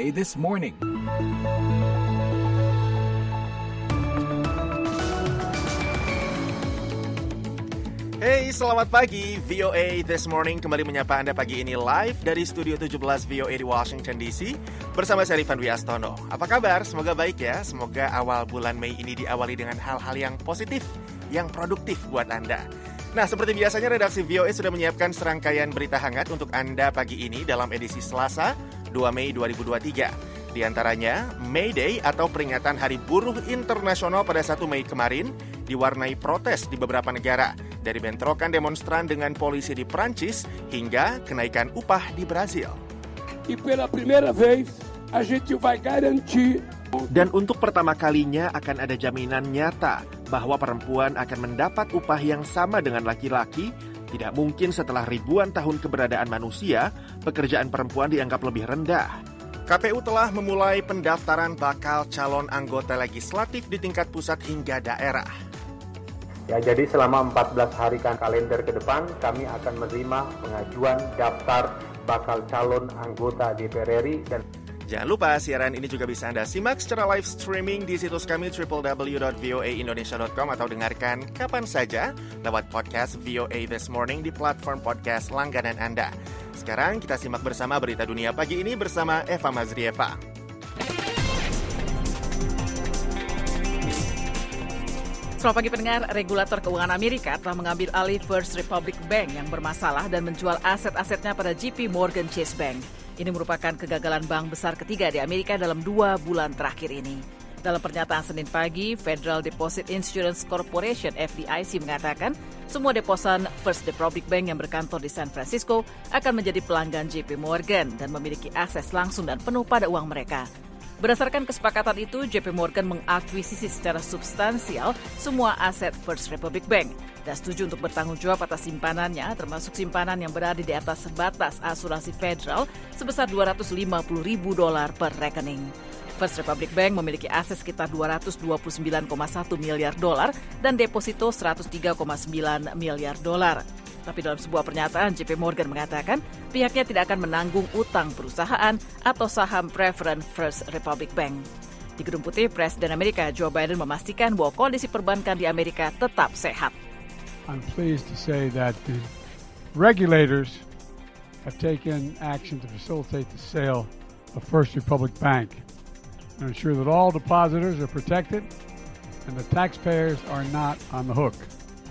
VOA This Morning. Hey, selamat pagi. VOA This Morning kembali menyapa Anda pagi ini live dari Studio 17 VOA di Washington DC bersama saya Rifan Wiastono. Apa kabar? Semoga baik ya. Semoga awal bulan Mei ini diawali dengan hal-hal yang positif, yang produktif buat Anda. Nah, seperti biasanya redaksi VOA sudah menyiapkan serangkaian berita hangat untuk Anda pagi ini dalam edisi Selasa, 2 Mei 2023. Di antaranya, May Day atau peringatan Hari Buruh Internasional pada 1 Mei kemarin diwarnai protes di beberapa negara, dari bentrokan demonstran dengan polisi di Prancis hingga kenaikan upah di Brazil. Dan untuk pertama kalinya akan ada jaminan nyata bahwa perempuan akan mendapat upah yang sama dengan laki-laki. Tidak mungkin setelah ribuan tahun keberadaan manusia, pekerjaan perempuan dianggap lebih rendah. KPU telah memulai pendaftaran bakal calon anggota legislatif di tingkat pusat hingga daerah. Ya, jadi selama 14 hari kalender ke depan, kami akan menerima pengajuan daftar bakal calon anggota DPR RI. Dan jangan lupa, siaran ini juga bisa Anda simak secara live streaming di situs kami www.voaindonesia.com atau dengarkan kapan saja lewat podcast VOA This Morning di platform podcast langganan Anda. Sekarang kita simak bersama berita dunia pagi ini bersama Eva Mazrieva. Selamat pagi pendengar, regulator keuangan Amerika telah mengambil alih First Republic Bank yang bermasalah dan menjual aset-asetnya pada JP Morgan Chase Bank. Ini merupakan kegagalan bank besar ketiga di Amerika dalam 2 bulan terakhir ini. Dalam pernyataan Senin pagi, Federal Deposit Insurance Corporation (FDIC) mengatakan semua deposan First Republic Bank yang berkantor di San Francisco akan menjadi pelanggan JP Morgan dan memiliki akses langsung dan penuh pada uang mereka. Berdasarkan kesepakatan itu, JP Morgan mengakuisisi secara substansial semua aset First Republic Bank dan setuju untuk bertanggung jawab atas simpanannya, termasuk simpanan yang berada di atas batas asuransi federal sebesar $250,000 per rekening. First Republic Bank memiliki aset sekitar $229,1 miliar dan deposito $103,9 miliar. Tapi dalam sebuah pernyataan, JP Morgan mengatakan pihaknya tidak akan menanggung utang perusahaan atau saham Preference First Republic Bank. Di Gedung Putih, Presiden Amerika Joe Biden memastikan bahwa kondisi perbankan di Amerika tetap sehat. I'm pleased to say that the regulators have taken action to facilitate the sale of First Republic Bank and ensure that all depositors are protected and the taxpayers are not on the hook.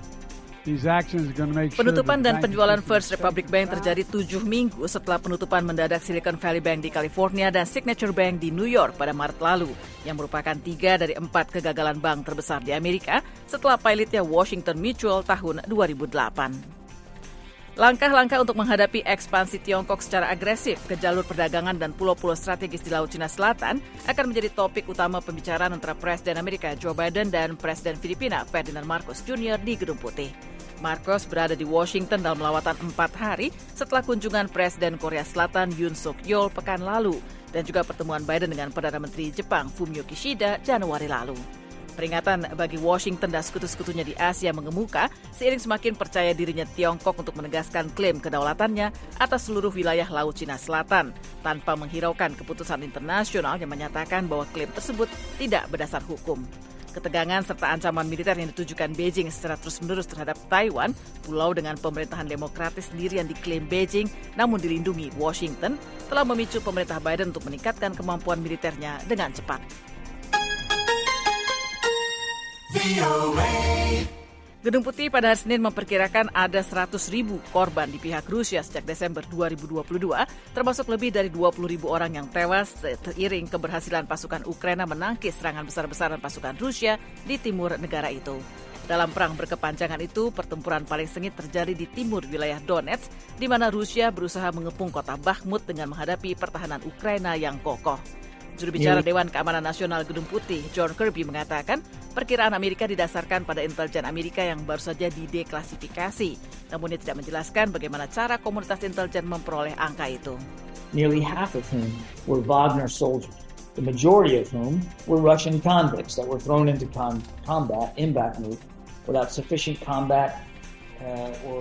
Penutupan dan penjualan First Republic Bank terjadi 7 minggu setelah penutupan mendadak Silicon Valley Bank di California dan Signature Bank di New York pada Maret lalu, yang merupakan 3 dari 4 kegagalan bank terbesar di Amerika setelah pilotnya Washington Mutual tahun 2008. Langkah-langkah untuk menghadapi ekspansi Tiongkok secara agresif ke jalur perdagangan dan pulau-pulau strategis di Laut Cina Selatan akan menjadi topik utama pembicaraan antara Presiden Amerika Joe Biden dan Presiden Filipina Ferdinand Marcos Jr. di Gedung Putih. Marcos berada di Washington dalam lawatan 4 hari setelah kunjungan Presiden Korea Selatan Yoon Suk Yeol pekan lalu dan juga pertemuan Biden dengan Perdana Menteri Jepang Fumio Kishida Januari lalu. Peringatan bagi Washington dan sekutu-sekutunya di Asia mengemuka seiring semakin percaya dirinya Tiongkok untuk menegaskan klaim kedaulatannya atas seluruh wilayah Laut Cina Selatan tanpa menghiraukan keputusan internasional yang menyatakan bahwa klaim tersebut tidak berdasar hukum. Ketegangan serta ancaman militer yang ditujukan Beijing secara terus-menerus terhadap Taiwan, pulau dengan pemerintahan demokratis sendiri yang diklaim Beijing namun dilindungi Washington, telah memicu pemerintah Biden untuk meningkatkan kemampuan militernya dengan cepat. Gedung Putih pada hari Senin memperkirakan ada 100.000 korban di pihak Rusia sejak Desember 2022, termasuk lebih dari 20.000 orang yang tewas seiring keberhasilan pasukan Ukraina menangkis serangan besar-besaran pasukan Rusia di timur negara itu. Dalam perang berkepanjangan itu, pertempuran paling sengit terjadi di timur wilayah Donetsk, di mana Rusia berusaha mengepung kota Bakhmut dengan menghadapi pertahanan Ukraina yang kokoh. Juru bicara Dewan Keamanan Nasional Gedung Putih, John Kirby, mengatakan perkiraan Amerika didasarkan pada intelijen Amerika yang baru saja dideklasifikasi. Namun ia tidak menjelaskan bagaimana cara komunitas intelijen memperoleh angka itu. Nearly half of whom were Wagner soldiers, the majority of whom were Russian convicts that were thrown into combat in Bakhmut without sufficient combat or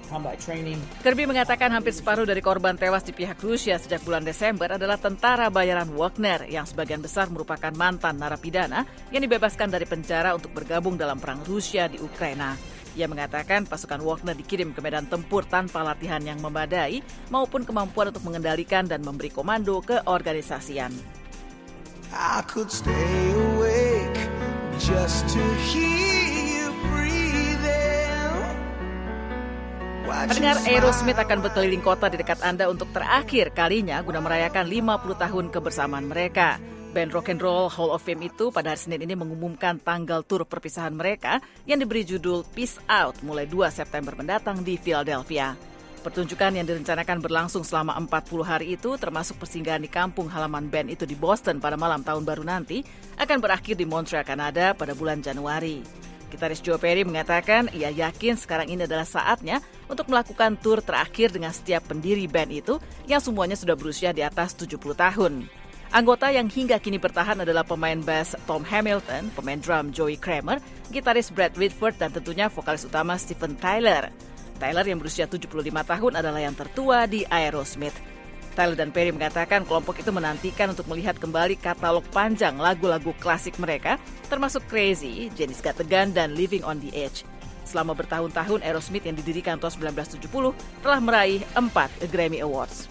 combat training. Kirby mengatakan hampir separuh dari korban tewas di pihak Rusia sejak bulan Desember adalah tentara bayaran Wagner yang sebagian besar merupakan mantan narapidana yang dibebaskan dari penjara untuk bergabung dalam perang Rusia di Ukraina. Ia mengatakan pasukan Wagner dikirim ke medan tempur tanpa latihan yang memadai maupun kemampuan untuk mengendalikan dan memberi komando keorganisasian. I could stay awake just to hear you breathing. Pendengar, Aerosmith akan berkeliling kota di dekat Anda untuk terakhir kalinya guna merayakan 50 tahun kebersamaan mereka. Band Rock and Roll Hall of Fame itu pada hari Senin ini mengumumkan tanggal tur perpisahan mereka yang diberi judul Peace Out mulai 2 September mendatang di Philadelphia. Pertunjukan yang direncanakan berlangsung selama 40 hari itu, termasuk persinggahan di kampung halaman band itu di Boston pada malam tahun baru nanti, akan berakhir di Montreal, Kanada pada bulan Januari. Gitaris Joe Perry mengatakan ia yakin sekarang ini adalah saatnya untuk melakukan tur terakhir dengan setiap pendiri band itu yang semuanya sudah berusia di atas 70 tahun. Anggota yang hingga kini bertahan adalah pemain bass Tom Hamilton, pemain drum Joey Kramer, gitaris Brad Whitford, dan tentunya vokalis utama Steven Tyler. Tyler yang berusia 75 tahun adalah yang tertua di Aerosmith. Tyler dan Perry mengatakan kelompok itu menantikan untuk melihat kembali katalog panjang lagu-lagu klasik mereka, termasuk Crazy, Janis Got the Gun, dan Living on the Edge. Selama bertahun-tahun, Aerosmith yang didirikan tahun 1970 telah meraih 4 Grammy Awards.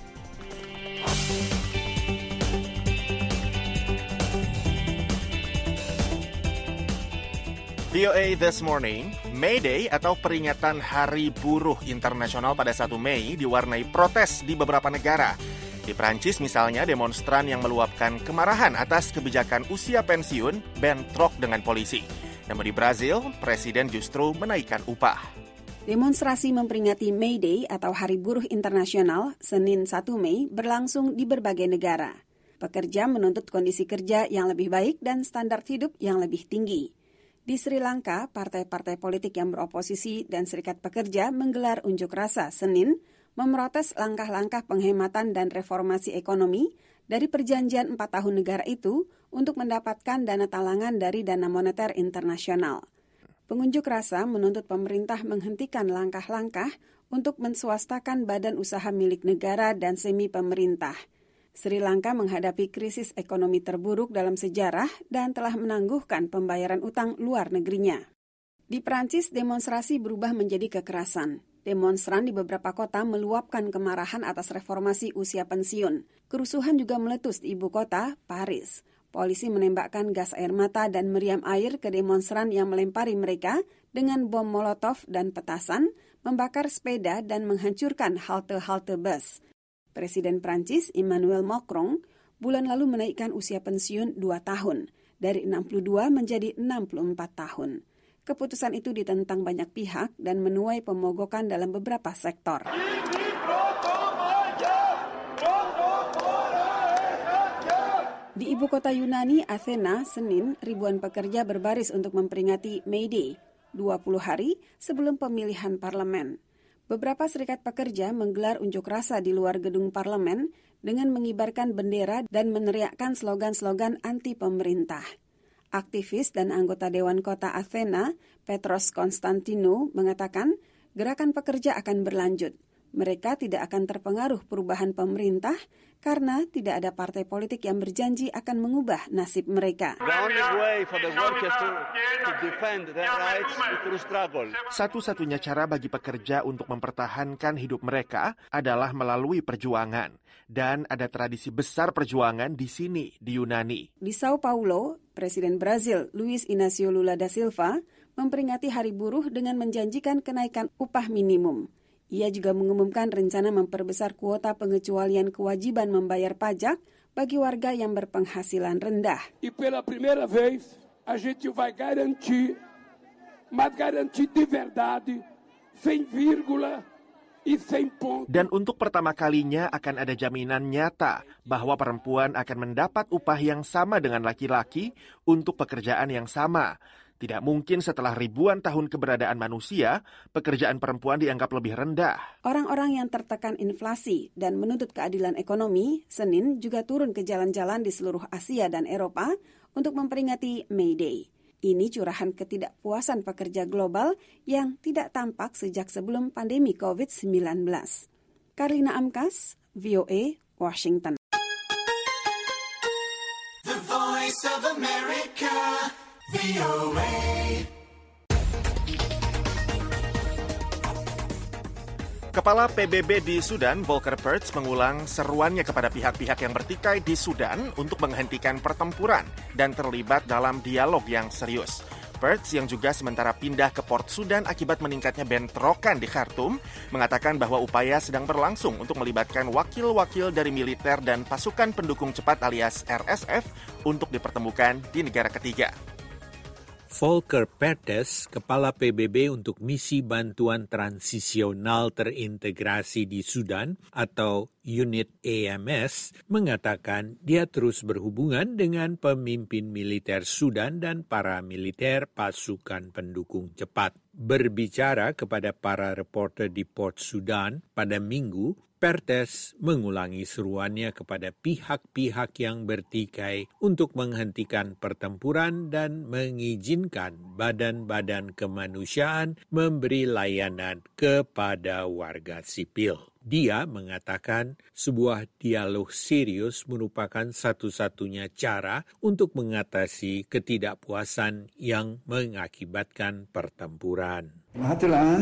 VOA This Morning, May Day atau peringatan Hari Buruh Internasional pada 1 Mei diwarnai protes di beberapa negara. Di Prancis misalnya, demonstran yang meluapkan kemarahan atas kebijakan usia pensiun bentrok dengan polisi. Namun di Brazil, presiden justru menaikkan upah. Demonstrasi memperingati May Day atau Hari Buruh Internasional Senin 1 Mei berlangsung di berbagai negara. Pekerja menuntut kondisi kerja yang lebih baik dan standar hidup yang lebih tinggi. Di Sri Lanka, partai-partai politik yang beroposisi dan serikat pekerja menggelar unjuk rasa Senin memprotes langkah-langkah penghematan dan reformasi ekonomi dari perjanjian 4 tahun negara itu untuk mendapatkan dana talangan dari Dana Moneter Internasional. Pengunjuk rasa menuntut pemerintah menghentikan langkah-langkah untuk menswastakan badan usaha milik negara dan semi-pemerintah. Sri Lanka menghadapi krisis ekonomi terburuk dalam sejarah dan telah menangguhkan pembayaran utang luar negerinya. Di Prancis, demonstrasi berubah menjadi kekerasan. Demonstran di beberapa kota meluapkan kemarahan atas reformasi usia pensiun. Kerusuhan juga meletus di ibu kota, Paris. Polisi menembakkan gas air mata dan meriam air ke demonstran yang melempari mereka dengan bom molotov dan petasan, membakar sepeda dan menghancurkan halte-halte bus. Presiden Prancis Emmanuel Macron bulan lalu menaikkan usia pensiun 2 tahun, dari 62 menjadi 64 tahun. Keputusan itu ditentang banyak pihak dan menuai pemogokan dalam beberapa sektor. Di ibu kota Yunani, Athena, Senin, ribuan pekerja berbaris untuk memperingati May Day, 20 hari sebelum pemilihan parlemen. Beberapa serikat pekerja menggelar unjuk rasa di luar gedung parlemen dengan mengibarkan bendera dan meneriakkan slogan-slogan anti-pemerintah. Aktivis dan anggota Dewan Kota Athena, Petros Konstantinou, mengatakan gerakan pekerja akan berlanjut. Mereka tidak akan terpengaruh perubahan pemerintah karena tidak ada partai politik yang berjanji akan mengubah nasib mereka. Satu-satunya cara bagi pekerja untuk mempertahankan hidup mereka adalah melalui perjuangan. Dan ada tradisi besar perjuangan di sini, di Yunani. Di Sao Paulo, Presiden Brazil Luiz Inácio Lula da Silva memperingati Hari Buruh dengan menjanjikan kenaikan upah minimum. Ia juga mengumumkan rencana memperbesar kuota pengecualian kewajiban membayar pajak bagi warga yang berpenghasilan rendah. E pela primeira vez, a gente vai garantir, mas garantir de verdade, sem vírgula e sem ponto. Dan untuk pertama kalinya akan ada jaminan nyata bahwa perempuan akan mendapat upah yang sama dengan laki-laki untuk pekerjaan yang sama. Tidak mungkin setelah ribuan tahun keberadaan manusia, pekerjaan perempuan dianggap lebih rendah. Orang-orang yang tertekan inflasi dan menuntut keadilan ekonomi, Senin juga turun ke jalan-jalan di seluruh Asia dan Eropa untuk memperingati May Day. Ini curahan ketidakpuasan pekerja global yang tidak tampak sejak sebelum pandemi COVID-19. Karlina Amkas, VOA, Washington. The Voice of America, VOA. Kepala PBB di Sudan, Volker Perthes, mengulang seruannya kepada pihak-pihak yang bertikai di Sudan untuk menghentikan pertempuran dan terlibat dalam dialog yang serius. Perthes, yang juga sementara pindah ke Port Sudan akibat meningkatnya bentrokan di Khartoum, mengatakan bahwa upaya sedang berlangsung untuk melibatkan wakil-wakil dari militer dan pasukan pendukung cepat alias RSF untuk dipertemukan di negara ketiga. Volker Perthes, Kepala PBB untuk Misi Bantuan Transisional Terintegrasi di Sudan atau Unit AMS, mengatakan dia terus berhubungan dengan pemimpin militer Sudan dan para militer pasukan pendukung cepat. Berbicara kepada para reporter di Port Sudan pada Minggu, Perthes mengulangi seruannya kepada pihak-pihak yang bertikai untuk menghentikan pertempuran dan mengizinkan badan-badan kemanusiaan memberi layanan kepada warga sipil. Dia mengatakan sebuah dialog serius merupakan satu-satunya cara untuk mengatasi ketidakpuasan yang mengakibatkan pertempuran. حتى الآن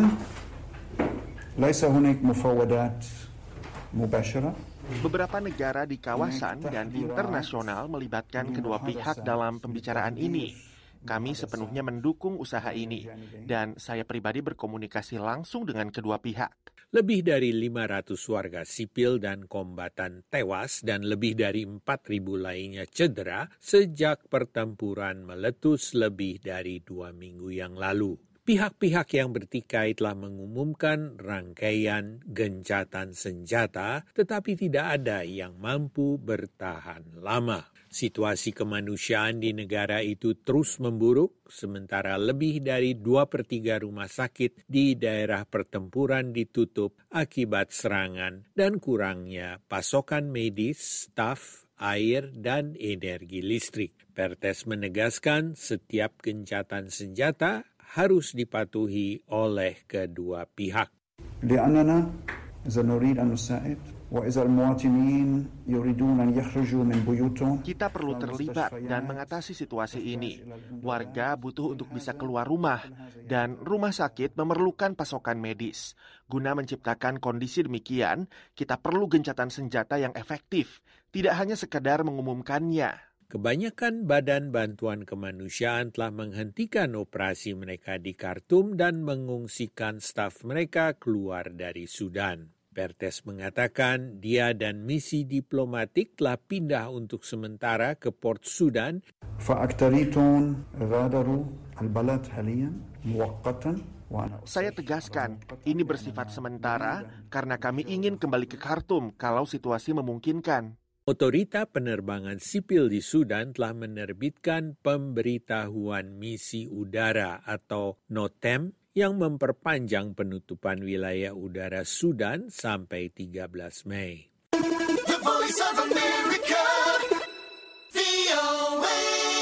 ليس هناك مفاوضات مباشرة. Beberapa negara di kawasan dan internasional melibatkan kedua pihak dalam pembicaraan ini. Kami sepenuhnya mendukung usaha ini, dan saya pribadi berkomunikasi langsung dengan kedua pihak. Lebih dari 500 warga sipil dan kombatan tewas dan lebih dari 4.000 lainnya cedera sejak pertempuran meletus lebih dari 2 minggu yang lalu. Pihak-pihak yang bertikai telah mengumumkan rangkaian gencatan senjata, tetapi tidak ada yang mampu bertahan lama. Situasi kemanusiaan di negara itu terus memburuk, sementara lebih dari 2/3 rumah sakit di daerah pertempuran ditutup akibat serangan dan kurangnya pasokan medis, staf, air, dan energi listrik. Perthes menegaskan setiap gencatan senjata harus dipatuhi oleh kedua pihak. لأننا إذا نريد أن نساعد وإذا المواطنين يريدون أن يخرجوا من بيوتهم. Kita perlu terlibat dan mengatasi situasi ini. Warga butuh untuk bisa keluar rumah, dan rumah sakit memerlukan pasokan medis. Guna menciptakan kondisi demikian, kita perlu gencatan senjata yang efektif, tidak hanya sekedar mengumumkannya. Kebanyakan badan bantuan kemanusiaan telah menghentikan operasi mereka di Khartoum dan mengungsikan staf mereka keluar dari Sudan. Perthes mengatakan dia dan misi diplomatik telah pindah untuk sementara ke Port Sudan. Saya tegaskan, ini bersifat sementara karena kami ingin kembali ke Khartoum kalau situasi memungkinkan. Otorita Penerbangan Sipil di Sudan telah menerbitkan pemberitahuan misi udara atau NOTAM yang memperpanjang penutupan wilayah udara Sudan sampai 13 Mei. The Voice of America, VOA.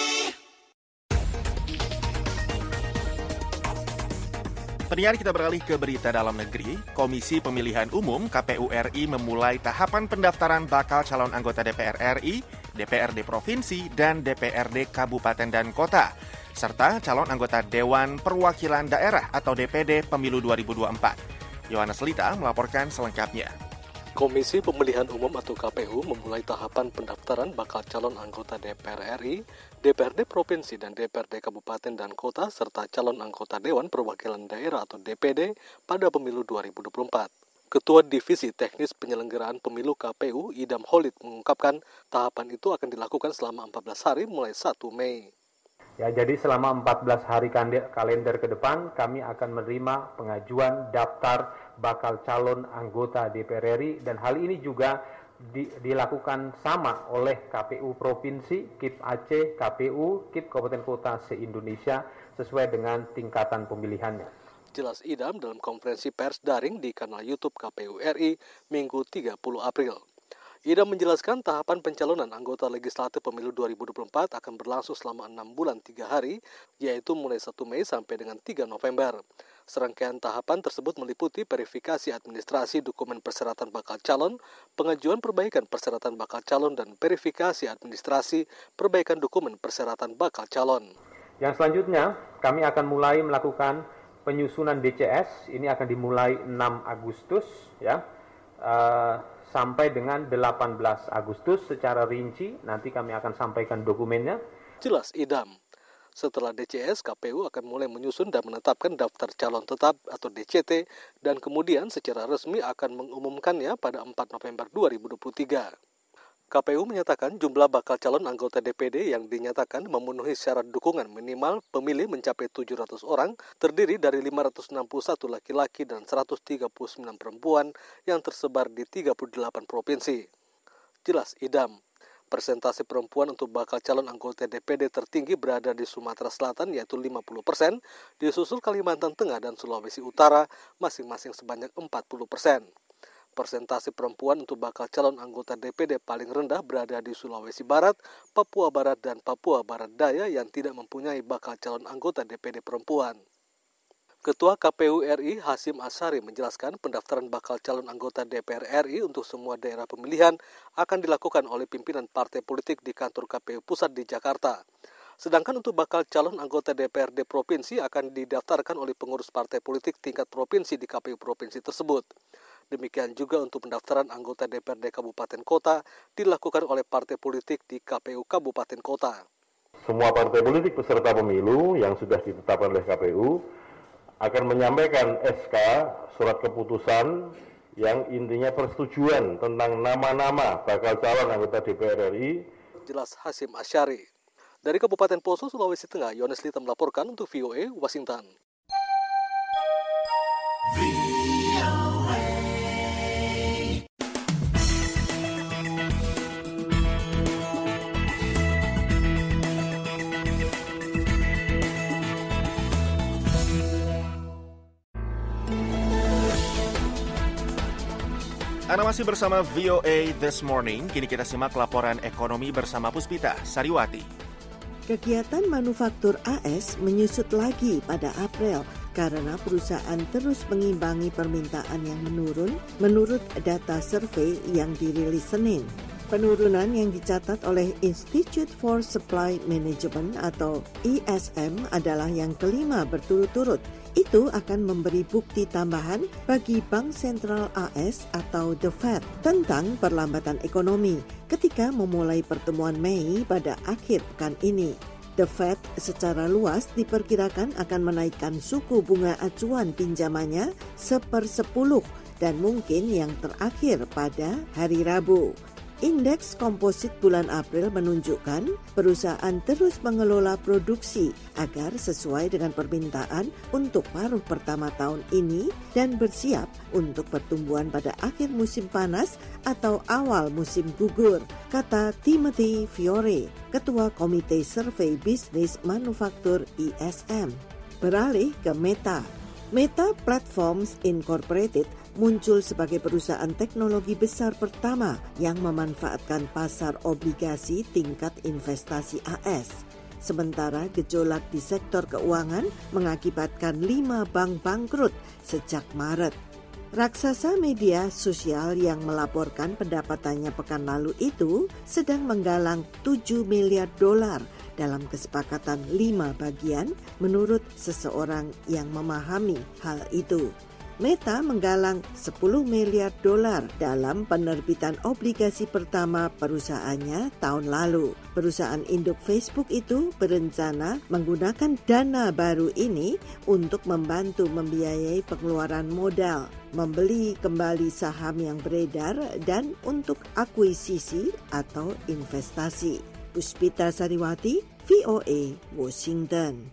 Pendengar, kita beralih ke berita dalam negeri. Komisi Pemilihan Umum KPU RI memulai tahapan pendaftaran bakal calon anggota DPR RI, DPRD Provinsi, dan DPRD Kabupaten dan Kota, serta calon anggota Dewan Perwakilan Daerah atau DPD Pemilu 2024. Yohanes Lita melaporkan selengkapnya. Komisi Pemilihan Umum atau KPU memulai tahapan pendaftaran bakal calon anggota DPR RI, DPRD Provinsi dan DPRD Kabupaten dan Kota, serta calon anggota Dewan Perwakilan Daerah atau DPD pada pemilu 2024. Ketua Divisi Teknis Penyelenggaraan Pemilu KPU, Idam Holid, mengungkapkan tahapan itu akan dilakukan selama 14 hari mulai 1 Mei. Ya, jadi selama 14 hari kalender ke depan kami akan menerima pengajuan daftar bakal calon anggota DPR RI, dan hal ini juga dilakukan sama oleh KPU Provinsi, KIP Aceh, KPU, KIP Kabupaten Kota se-Indonesia sesuai dengan tingkatan pemilihannya. Jelas Idam dalam konferensi pers daring di kanal YouTube KPU RI Minggu 30 April. Idam menjelaskan tahapan pencalonan anggota legislatif pemilu 2024 akan berlangsung selama 6 bulan 3 hari, yaitu mulai 1 Mei sampai dengan 3 November. Serangkaian tahapan tersebut meliputi verifikasi administrasi dokumen persyaratan bakal calon, pengajuan perbaikan persyaratan bakal calon, dan verifikasi administrasi perbaikan dokumen persyaratan bakal calon. Yang selanjutnya, kami akan mulai melakukan penyusunan DCS. Ini akan dimulai 6 Agustus, ya. Sampai dengan 18 Agustus secara rinci, nanti kami akan sampaikan dokumennya. Jelas Idam. Setelah DCS, KPU akan mulai menyusun dan menetapkan daftar calon tetap atau DCT, dan kemudian secara resmi akan mengumumkannya pada 4 November 2023. KPU menyatakan jumlah bakal calon anggota DPD yang dinyatakan memenuhi syarat dukungan minimal pemilih mencapai 700 orang, terdiri dari 561 laki-laki dan 139 perempuan yang tersebar di 38 provinsi. Jelas Idam. Persentase perempuan untuk bakal calon anggota DPD tertinggi berada di Sumatera Selatan yaitu 50%, disusul Kalimantan Tengah dan Sulawesi Utara masing-masing sebanyak 40%. Persentase perempuan untuk bakal calon anggota DPD paling rendah berada di Sulawesi Barat, Papua Barat, dan Papua Barat Daya yang tidak mempunyai bakal calon anggota DPD perempuan. Ketua KPU RI Hasyim Asyari menjelaskan pendaftaran bakal calon anggota DPR RI untuk semua daerah pemilihan akan dilakukan oleh pimpinan partai politik di kantor KPU Pusat di Jakarta. Sedangkan untuk bakal calon anggota DPRD Provinsi akan didaftarkan oleh pengurus partai politik tingkat provinsi di KPU Provinsi tersebut. Demikian juga untuk pendaftaran anggota DPRD Kabupaten Kota dilakukan oleh partai politik di KPU Kabupaten Kota. Semua partai politik peserta pemilu yang sudah ditetapkan oleh KPU akan menyampaikan SK, surat keputusan yang intinya persetujuan tentang nama-nama bakal calon anggota DPR RI. Jelas Hasyim Asyari. Dari Kabupaten Poso, Sulawesi Tengah, Yones Lita melaporkan untuk VOA Washington. Anda masih bersama VOA This Morning. Kini kita simak laporan ekonomi bersama Puspita Sariwati. Kegiatan manufaktur AS menyusut lagi pada April karena perusahaan terus mengimbangi permintaan yang menurun menurut data survei yang dirilis Senin. Penurunan yang dicatat oleh Institute for Supply Management atau ISM adalah yang kelima berturut-turut. Itu akan memberi bukti tambahan bagi Bank Sentral AS atau The Fed tentang perlambatan ekonomi ketika memulai pertemuan Mei pada akhir pekan ini. The Fed secara luas diperkirakan akan menaikkan suku bunga acuan pinjamannya 1/10 dan mungkin yang terakhir pada hari Rabu. Indeks komposit bulan April menunjukkan perusahaan terus mengelola produksi agar sesuai dengan permintaan untuk paruh pertama tahun ini dan bersiap untuk pertumbuhan pada akhir musim panas atau awal musim gugur, kata Timothy Fiore, Ketua Komite Survei Bisnis Manufaktur ISM. Beralih ke Meta. Meta Platforms Incorporated muncul sebagai perusahaan teknologi besar pertama yang memanfaatkan pasar obligasi tingkat investasi AS. Sementara gejolak di sektor keuangan mengakibatkan 5 bank bangkrut sejak Maret. Raksasa media sosial yang melaporkan pendapatannya pekan lalu itu sedang menggalang $7 miliar dalam kesepakatan 5 bagian menurut seseorang yang memahami hal itu. Meta menggalang $10 miliar dalam penerbitan obligasi pertama perusahaannya tahun lalu. Perusahaan induk Facebook itu berencana menggunakan dana baru ini untuk membantu membiayai pengeluaran modal, membeli kembali saham yang beredar, dan untuk akuisisi atau investasi. Puspita Sariwati, VOA, Washington.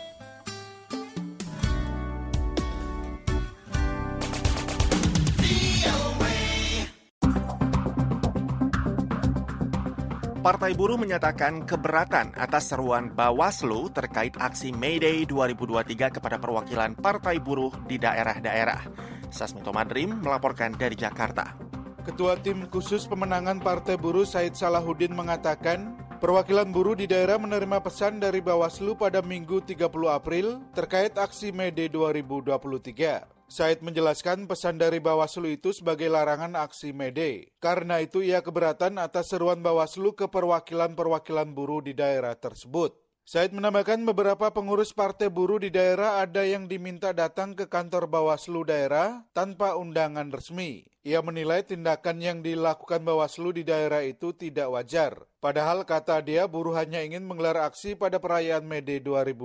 Partai Buruh menyatakan keberatan atas seruan Bawaslu terkait aksi May Day 2023 kepada perwakilan Partai Buruh di daerah-daerah. Sasmito Madrim melaporkan dari Jakarta. Ketua Tim Khusus Pemenangan Partai Buruh Said Salahuddin mengatakan, perwakilan buruh di daerah menerima pesan dari Bawaslu pada Minggu 30 April terkait aksi May Day 2023. Said menjelaskan pesan dari Bawaslu itu sebagai larangan aksi May Day. Karena itu ia keberatan atas seruan Bawaslu ke perwakilan-perwakilan buruh di daerah tersebut. Said menambahkan beberapa pengurus partai buruh di daerah ada yang diminta datang ke kantor Bawaslu daerah tanpa undangan resmi. Ia menilai tindakan yang dilakukan Bawaslu di daerah itu tidak wajar. Padahal kata dia buruh hanya ingin menggelar aksi pada perayaan May Day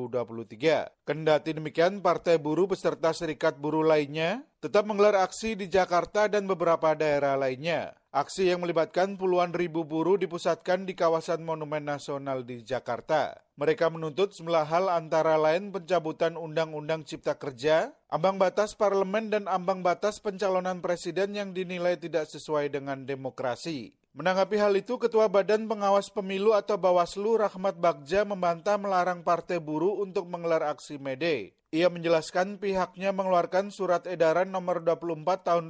2023. Kendati demikian, partai buruh beserta serikat buruh lainnya tetap menggelar aksi di Jakarta dan beberapa daerah lainnya. Aksi yang melibatkan puluhan ribu buruh dipusatkan di kawasan Monumen Nasional di Jakarta. Mereka menuntut sejumlah hal antara lain pencabutan Undang-Undang Cipta Kerja, ambang batas parlemen dan ambang batas pencalonan presiden yang dinilai tidak sesuai dengan demokrasi. Menanggapi hal itu, Ketua Badan Pengawas Pemilu atau Bawaslu Rahmat Bagja membantah melarang partai buruh untuk menggelar aksi May Day. Ia menjelaskan pihaknya mengeluarkan surat edaran nomor 24 tahun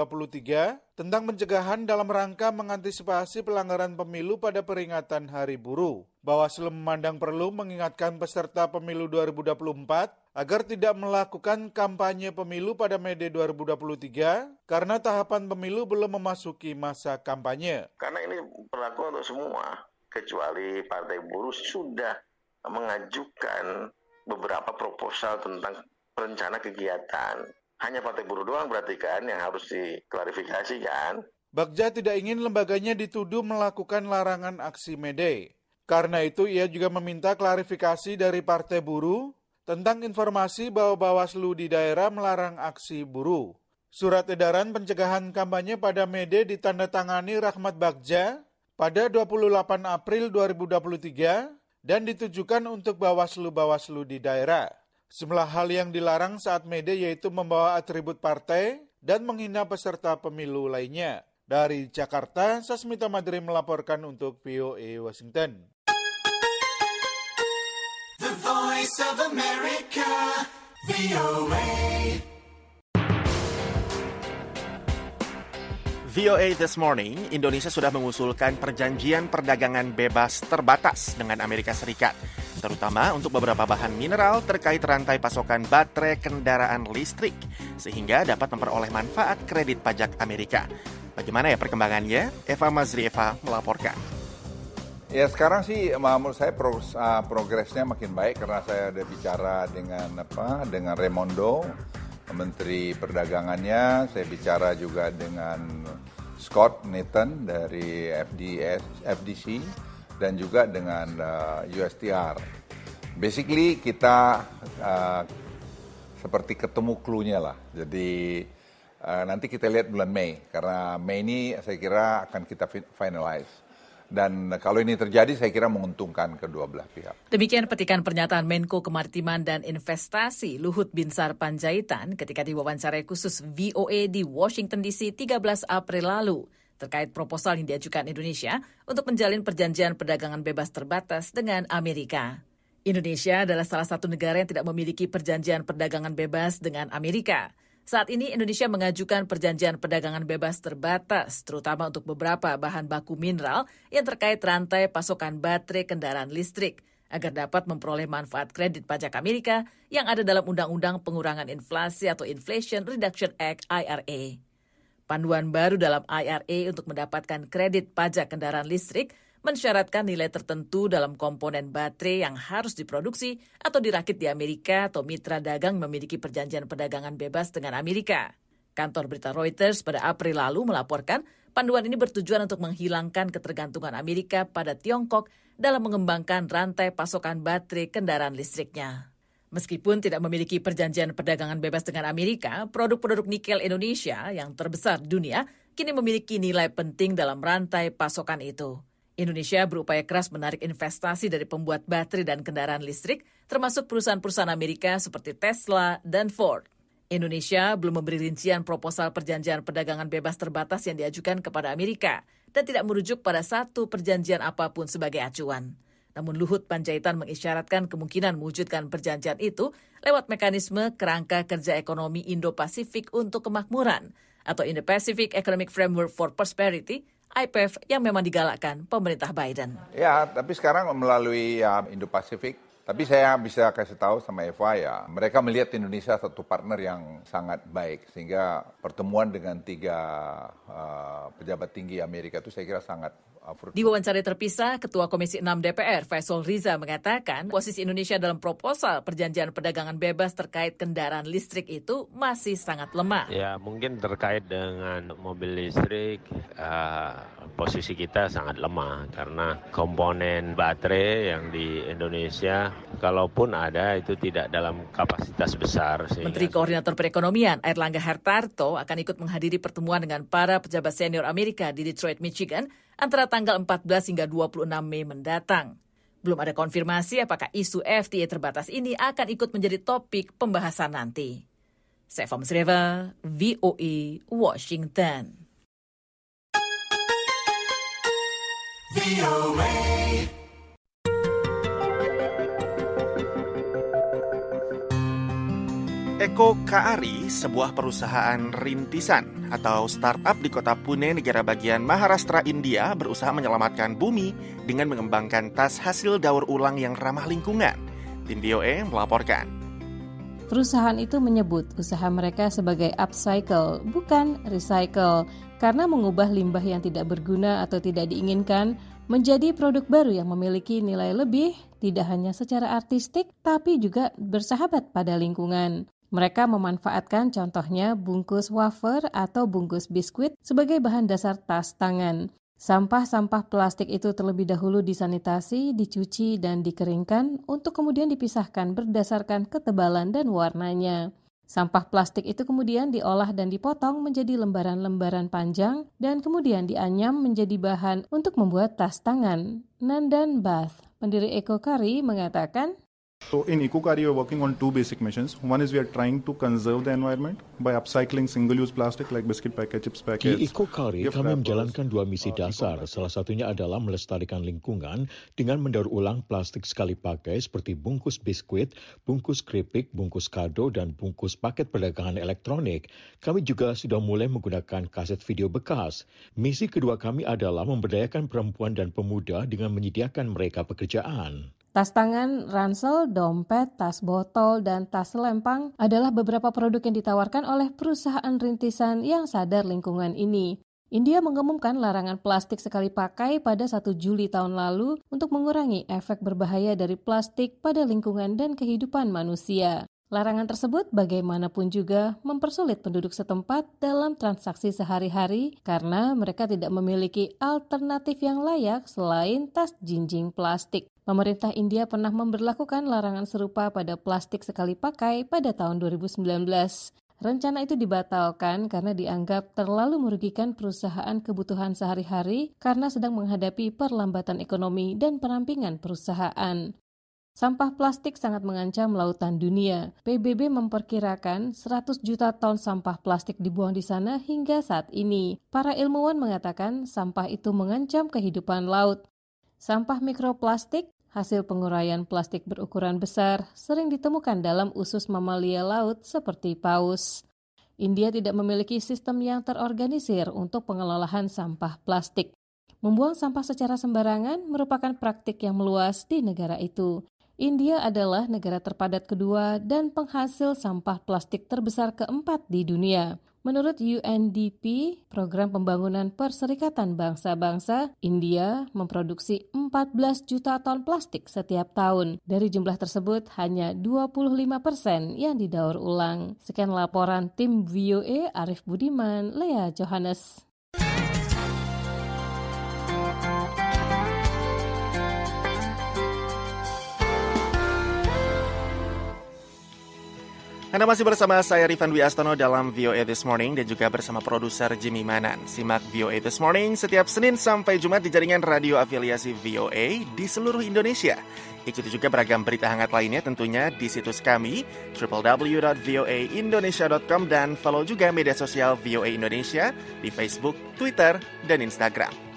2023 tentang pencegahan dalam rangka mengantisipasi pelanggaran pemilu pada peringatan Hari Buruh. Bawaslu memandang perlu mengingatkan peserta pemilu 2024 agar tidak melakukan kampanye pemilu pada May Day 2023 karena tahapan pemilu belum memasuki masa kampanye. Karena ini berlaku untuk semua, kecuali Partai Buruh sudah mengajukan beberapa proposal tentang rencana kegiatan. Hanya Partai Buruh doang berarti kan yang harus diklarifikasi kan. Bagja tidak ingin lembaganya dituduh melakukan larangan aksi May Day. Karena itu ia juga meminta klarifikasi dari Partai Buruh tentang informasi bahwa Bawaslu di daerah melarang aksi buruh. Surat edaran pencegahan kampanye pada May Day ditandatangani Rahmat Bagja pada 28 April 2023 dan ditujukan untuk Bawaslu-Bawaslu di daerah. Sejumlah hal yang dilarang saat May Day yaitu membawa atribut partai dan menghina peserta pemilu lainnya. Dari Jakarta, Sasmita Madri melaporkan untuk VOA Washington. The Voice of America, VOA. VOA This Morning, Indonesia sudah mengusulkan perjanjian perdagangan bebas terbatas dengan Amerika Serikat, terutama untuk beberapa bahan mineral terkait rantai pasokan baterai kendaraan listrik, sehingga dapat memperoleh manfaat kredit pajak Amerika. Bagaimana ya perkembangannya? Eva Mazrieva melaporkan. Ya sekarang sih menurut saya progresnya makin baik karena saya ada bicara dengan Raimondo, Menteri Perdagangannya, saya bicara juga dengan Scott Nathan dari FDC dan juga dengan USTR. Basically kita seperti ketemu clue-nya lah. Jadi nanti kita lihat bulan Mei karena Mei ini saya kira akan kita finalize. Dan kalau ini terjadi, saya kira menguntungkan kedua belah pihak. Demikian petikan pernyataan Menko Kemaritiman dan Investasi Luhut Binsar Panjaitan ketika diwawancarai khusus VOA di Washington DC 13 April lalu terkait proposal yang diajukan Indonesia untuk menjalin perjanjian perdagangan bebas terbatas dengan Amerika. Indonesia adalah salah satu negara yang tidak memiliki perjanjian perdagangan bebas dengan Amerika. Saat ini Indonesia mengajukan perjanjian perdagangan bebas terbatas, terutama untuk beberapa bahan baku mineral yang terkait rantai pasokan baterai kendaraan listrik, agar dapat memperoleh manfaat kredit pajak Amerika yang ada dalam Undang-Undang Pengurangan Inflasi atau Inflation Reduction Act IRA. Panduan baru dalam IRA untuk mendapatkan kredit pajak kendaraan listrik mensyaratkan nilai tertentu dalam komponen baterai yang harus diproduksi atau dirakit di Amerika atau mitra dagang memiliki perjanjian perdagangan bebas dengan Amerika. Kantor berita Reuters pada April lalu melaporkan panduan ini bertujuan untuk menghilangkan ketergantungan Amerika pada Tiongkok dalam mengembangkan rantai pasokan baterai kendaraan listriknya. Meskipun tidak memiliki perjanjian perdagangan bebas dengan Amerika, produk-produk nikel Indonesia yang terbesar di dunia kini memiliki nilai penting dalam rantai pasokan itu. Indonesia berupaya keras menarik investasi dari pembuat baterai dan kendaraan listrik, termasuk perusahaan-perusahaan Amerika seperti Tesla dan Ford. Indonesia belum memberi rincian proposal perjanjian perdagangan bebas terbatas yang diajukan kepada Amerika dan tidak merujuk pada satu perjanjian apapun sebagai acuan. Namun Luhut Panjaitan mengisyaratkan kemungkinan mewujudkan perjanjian itu lewat mekanisme kerangka kerja ekonomi Indo-Pasifik untuk kemakmuran atau Indo-Pacific Economic Framework for Prosperity, IPEF, yang memang digalakkan pemerintah Biden. Ya, tapi sekarang melalui Indo-Pacific, tapi saya bisa kasih tahu sama Eva ya, mereka melihat Indonesia satu partner yang sangat baik, sehingga pertemuan dengan 3 pejabat tinggi Amerika itu saya kira sangat fruitful. Di wawancara terpisah, Ketua Komisi 6 DPR Faisal Riza mengatakan posisi Indonesia dalam proposal perjanjian perdagangan bebas terkait kendaraan listrik itu masih sangat lemah. Ya, mungkin terkait dengan mobil listrik, posisi kita sangat lemah karena komponen baterai yang di Indonesia, kalaupun ada, itu tidak dalam kapasitas besar. Menteri Koordinator Perekonomian Airlangga Hartarto akan ikut menghadiri pertemuan dengan para pejabat senior Amerika di Detroit, Michigan, antara tanggal 14 hingga 26 Mei mendatang. Belum ada konfirmasi apakah isu FTA terbatas ini akan ikut menjadi topik pembahasan nanti. Seva Mesreva, VOA, Washington. Eko Kaari, sebuah perusahaan rintisan atau startup di kota Pune, negara bagian Maharashtra, India, berusaha menyelamatkan bumi dengan mengembangkan tas hasil daur ulang yang ramah lingkungan. Tim VOA melaporkan. Perusahaan itu menyebut usaha mereka sebagai upcycle, bukan recycle, karena mengubah limbah yang tidak berguna atau tidak diinginkan menjadi produk baru yang memiliki nilai lebih, tidak hanya secara artistik, tapi juga bersahabat pada lingkungan. Mereka memanfaatkan contohnya bungkus wafer atau bungkus biskuit sebagai bahan dasar tas tangan. Sampah-sampah plastik itu terlebih dahulu disanitasi, dicuci, dan dikeringkan untuk kemudian dipisahkan berdasarkan ketebalan dan warnanya. Sampah plastik itu kemudian diolah dan dipotong menjadi lembaran-lembaran panjang dan kemudian dianyam menjadi bahan untuk membuat tas tangan. Nandan Bath, pendiri Eko Kaari, mengatakan, So in EcoKari, we are working on 2 basic missions. One is we are trying to conserve the environment by upcycling single-use plastic like biscuit packet, chips packets. Di EcoKari, kami menjalankan 2 misi dasar. Salah satunya adalah melestarikan lingkungan dengan mendaur ulang plastik sekali pakai seperti bungkus biskuit, bungkus keripik, bungkus kado, dan bungkus paket perdagangan elektronik. Kami juga sudah mulai menggunakan kaset video bekas. Misi kedua kami adalah memberdayakan perempuan dan pemuda dengan menyediakan mereka pekerjaan. Tas tangan, ransel, dompet, tas botol, dan tas selempang adalah beberapa produk yang ditawarkan oleh perusahaan rintisan yang sadar lingkungan ini. India mengumumkan larangan plastik sekali pakai pada 1 Juli tahun lalu untuk mengurangi efek berbahaya dari plastik pada lingkungan dan kehidupan manusia. Larangan tersebut bagaimanapun juga mempersulit penduduk setempat dalam transaksi sehari-hari karena mereka tidak memiliki alternatif yang layak selain tas jinjing plastik. Pemerintah India pernah memberlakukan larangan serupa pada plastik sekali pakai pada tahun 2019. Rencana itu dibatalkan karena dianggap terlalu merugikan perusahaan kebutuhan sehari-hari karena sedang menghadapi perlambatan ekonomi dan perampingan perusahaan. Sampah plastik sangat mengancam lautan dunia. PBB memperkirakan 100 juta ton sampah plastik dibuang di sana hingga saat ini. Para ilmuwan mengatakan sampah itu mengancam kehidupan laut. Sampah mikroplastik, hasil penguraian plastik berukuran besar, sering ditemukan dalam usus mamalia laut seperti paus. India tidak memiliki sistem yang terorganisir untuk pengelolaan sampah plastik. Membuang sampah secara sembarangan merupakan praktik yang meluas di negara itu. India adalah negara terpadat kedua dan penghasil sampah plastik terbesar keempat di dunia. Menurut UNDP, Program Pembangunan Perserikatan Bangsa-Bangsa, India memproduksi 14 juta ton plastik setiap tahun. Dari jumlah tersebut, hanya 25% yang didaur ulang. Sekian laporan tim VOA, Arif Budiman, Lea Johannes. Anda masih bersama saya Rifan Wiastono dalam VOA This Morning dan juga bersama produser Jimmy Manan. Simak VOA This Morning setiap Senin sampai Jumat di jaringan radio afiliasi VOA di seluruh Indonesia. Ikuti juga beragam berita hangat lainnya tentunya di situs kami www.voaindonesia.com dan follow juga media sosial VOA Indonesia di Facebook, Twitter, dan Instagram.